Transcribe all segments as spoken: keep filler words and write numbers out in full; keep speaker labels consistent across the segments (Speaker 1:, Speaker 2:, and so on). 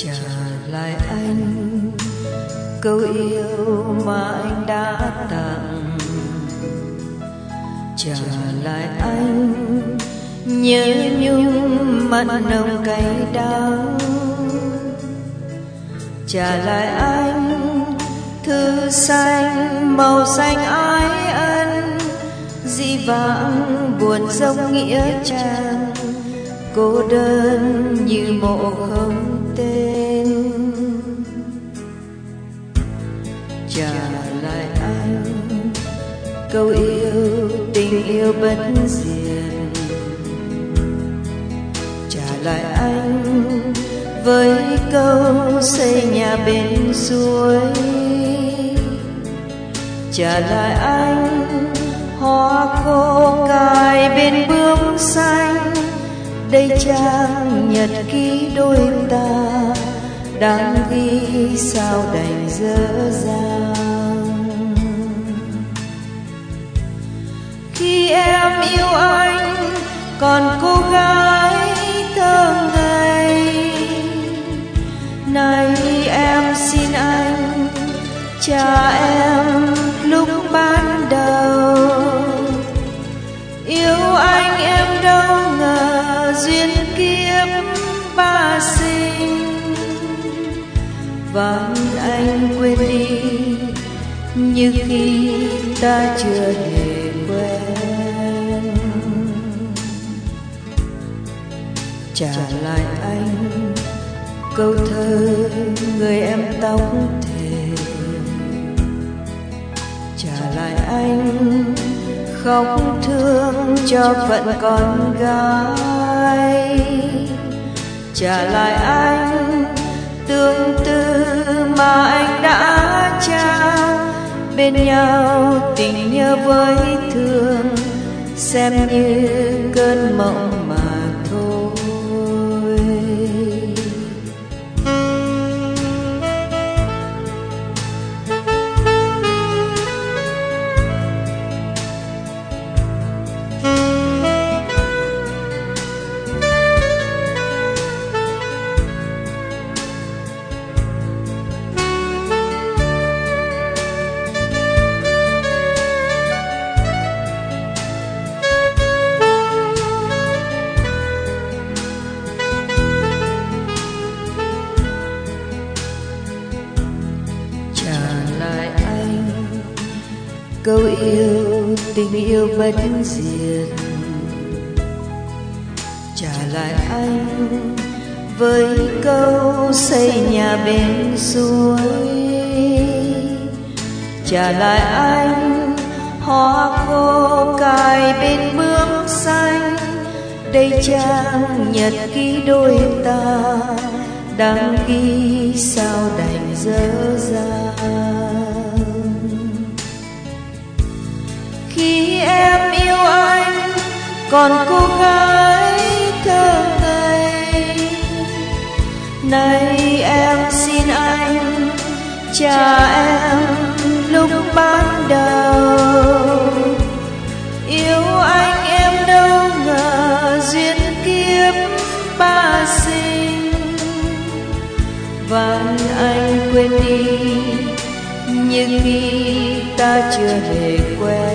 Speaker 1: trả lại anh câu yêu mà anh đã tặng, trả lại anh nhớ nhung mặn nồng cay đắng, trả lại anh thư xanh màu xanh ái ân, dĩ vãng buồn giống nghĩa trang, cô đơn như mộ không tên. Trả lại anh câu yêu tình yêu bất diệt, trả lại anh với câu xây nhà bên suối, trả lại anh hoa khô cài bên bướm xanh, đây trang nhật ký đôi ta đang ghi sao đành dở dang. Khi em yêu anh còn cô gái thơ ngây, nay em xin anh trả em lúc ban đầu. Yêu anh em đâu ngờ duyên kiếp ba sinh, và anh quên đi như khi ta chưa hề quen. Trả lại anh câu thơ người em tóc thề, trả lại anh khóc thương cho phận con gái, trả lại anh tương tư mà anh đã trao, bên nhau tình nhớ với thương xem như cơn mộng mà thôi. Câu yêu tình yêu bất diệt, trả lại anh với câu xây nhà bên suối, trả lại anh hoa khô cài bên bướm xanh, đây trang nhật ký đôi ta đang ghi sao đành dở dang. Khi em yêu anh còn cô gái thơ ngây, nay em xin anh trả em lúc ban đầu. Yêu anh em đâu ngờ duyên kiếp ba sinh, và anh quên đi như khi ta chưa hề quen.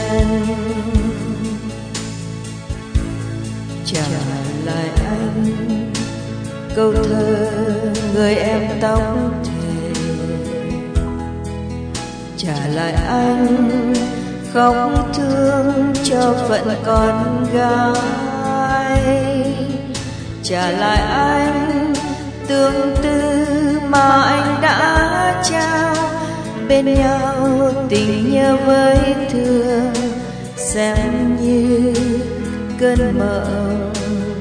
Speaker 1: Trả lại anh câu thơ người em tóc thề, trả lại anh khóc thương cho phận con gái, trả lại anh tương tư mà anh đã trao, bên nhau tình nhớ với thương xem như cơn mộng